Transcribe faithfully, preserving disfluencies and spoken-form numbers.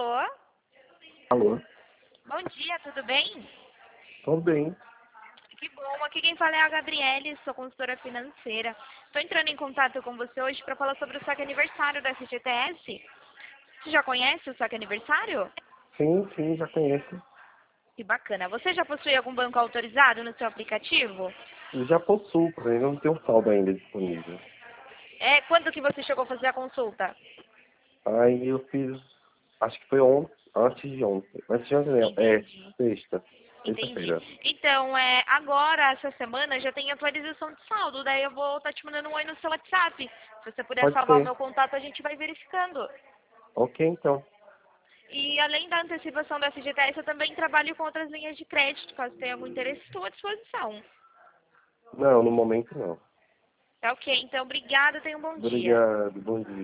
Alô? Alô? Bom dia, tudo bem? Tô bem. Que bom, aqui quem fala é a Gabriele, sou consultora financeira. Estou entrando em contato com você hoje para falar sobre o saque aniversário da F G T S. Você já conhece o saque aniversário? Sim, sim, já conheço. Que bacana. Você já possui algum banco autorizado no seu aplicativo? Eu já possuo, porém não tenho saldo ainda disponível. É, quando que você chegou a fazer a consulta? Aí eu fiz, acho que foi ontem, antes de ontem. Antes de ontem, não, é, Entendi. sexta. Entendi. Sexta-feira. Então, é, agora, essa semana, já tem atualização de saldo. Daí eu vou estar te mandando um oi no seu WhatsApp. Se você puder Pode salvar o ser. meu contato, a gente vai verificando. Ok, então. E além da antecipação da F G T S, eu também trabalho com outras linhas de crédito. Caso tenha algum interesse, estou à disposição. Não, no momento não. Tá ok? Então, obrigada. Tenha um bom dia. Obrigado, bom dia.